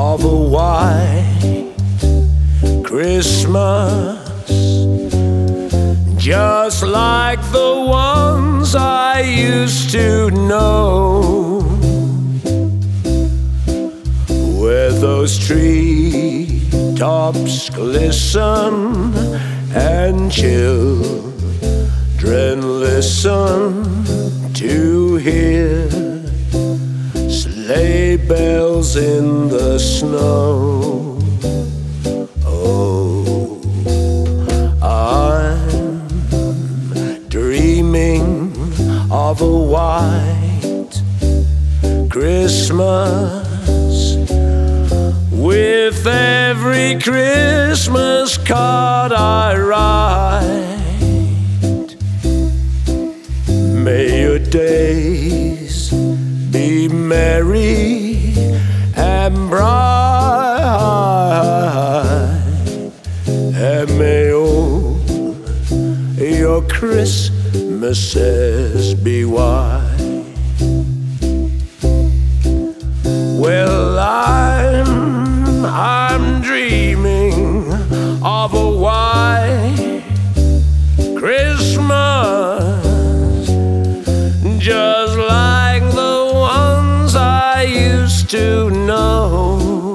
of a white Christmas, just like the ones I used to know, where those tree tops glisten and children listen to hear sleigh bells in the snow. Oh, I'm dreaming of a white Christmas, with every Christmas card I write. May your days be merry and bright, and may all your Christmases be white. Well, I'm dreaming of a white Christmas, just like the ones I used to know.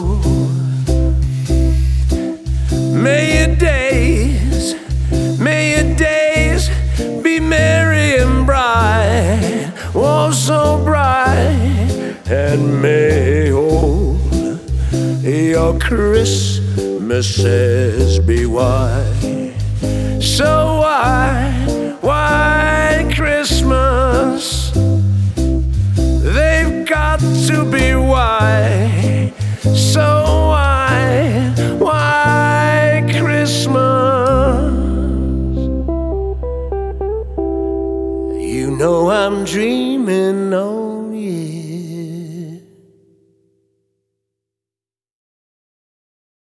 May your days be merry and bright, oh so bright, and may all your Christmases be white. So white Christmas, they've got to be white. So white Christmas, you know I'm dreaming on you.